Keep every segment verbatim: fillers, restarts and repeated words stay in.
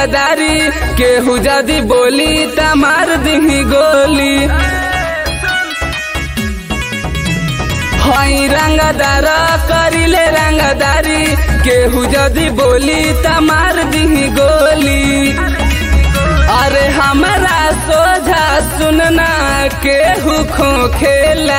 रंगदारी केहू जदी बोली त मार दिही गोली। हई रंगदार करिले रंगदारी केहू जदी बोली त मार दिही गोली। अरे हमारा सोझा सुनना केहू खोखेला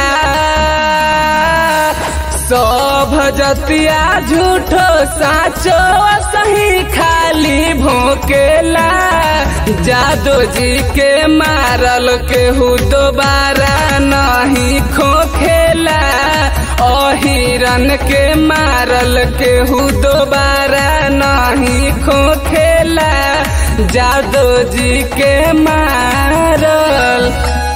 सब जतिया झूठो साचो सही खाली भोकेला। जादो जी के मारल केहू दोबारा नहीं खोखेला। अहिरन के मारल केहू दोबारा नहीं खोखेला। जादो जी के मारल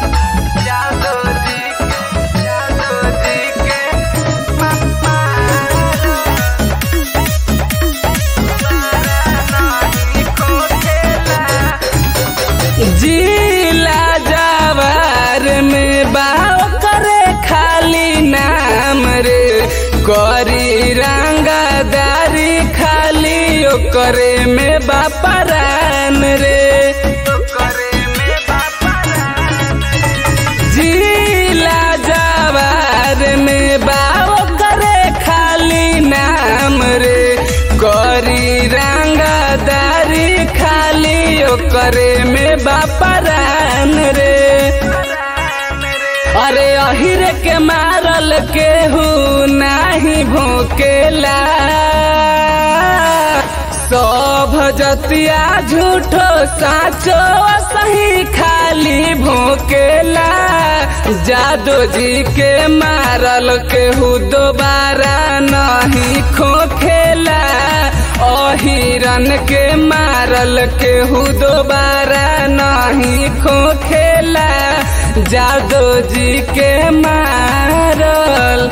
जिला जवार में बाव करे खाली नाम रे। करी रंगदारी खाली ओकरे में बापरान रे। जिला जवार में बाव करे खाली नाम रे। करी रंगदारी खाली ओकरे में बापरान रे। अरे अहिर के मारल केहू नाही भोकेला सब जतिया झूठो साचो सही खाली भोकेला। जादो जी के मारल केहू दोबारा नहीं खोखेला। अहिरन के मारल केहू दोबारा नहीं खोखेला। जादो जी के मारल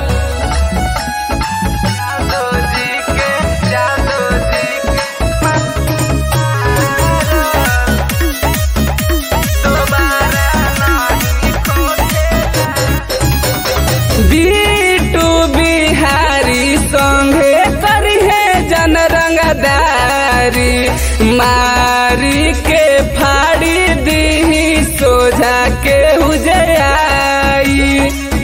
बीटू बिहारी संगे करी है जन रंगदारी। मारी के फाड़ी दी सोझा के उजयाई।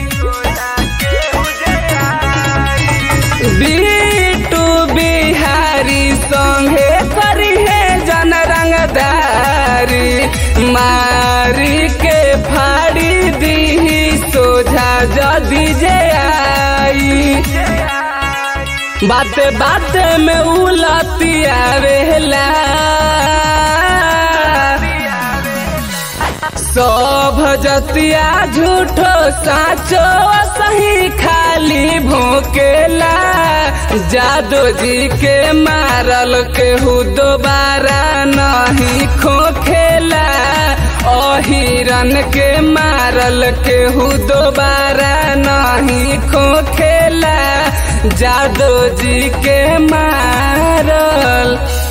बीटू बिहारी संगे करी है जन रंगदारी। मारी के फाड़ी दी सोझा जदी जयाई। बात बात में उलतिया वेला सब जतिया झूठो साचो सही खाली भोकेला। जादो जी के मारल केहू दोबारा नहीं खोखेला। अहिरन के मारल केहू दोबारा नहीं खोखेला। जादो जी के मारल